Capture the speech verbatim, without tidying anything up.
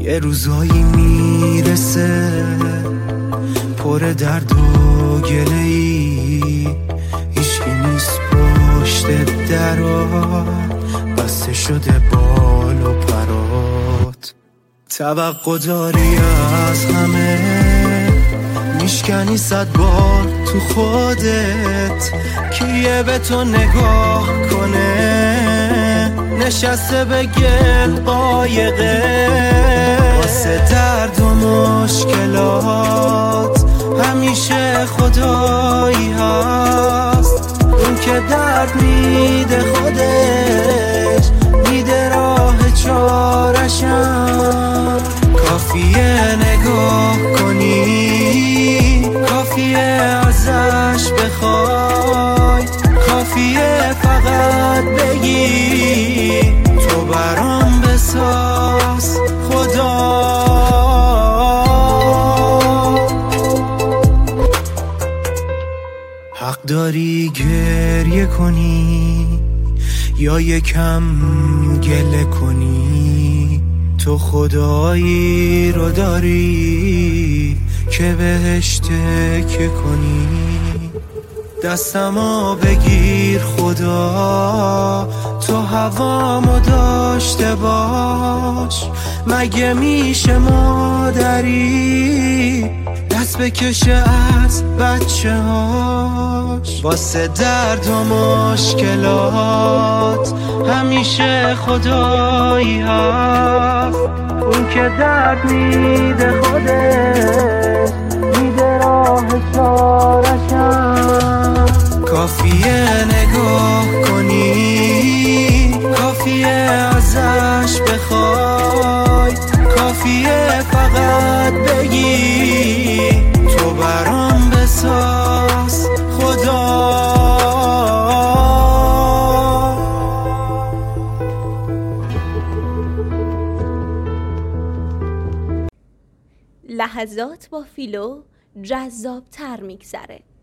یه روزایی میرسه پر درد و گله‌ای، هیچکی نیست پشت درا، بسته شده بال و پرات. توقع داری از همه، میشکنی صد بار تو خودت، کیه به تو نگاه کنه، نشسته به گل قایقه. واسه درد و مشکلات همیشه خدایی هست، اون که درد میده خودش میده راه چارشم. کافیه نگاه کنی، کافیه ازش بخوای، کافیه فقط بگی تو برام بساز خدا. حق داری گریه کنی یا یکم گله کنی، تو خدایی رو داری که بهش تکیه کنی. دستمو بگیر خدا، تو هوامو داشته باش، مگه میشه مادری دست بکشه از بچه هاش. واسه درد و مشکلات همیشه خدایی هست، اون که درد میده خودش میده راه چارشم. کافیه نگاه کنی، کافیه ازش بخوای، کافیه فقط بگی تو برام بساز خدا. لحظات با فیلو جذاب تر میگذره.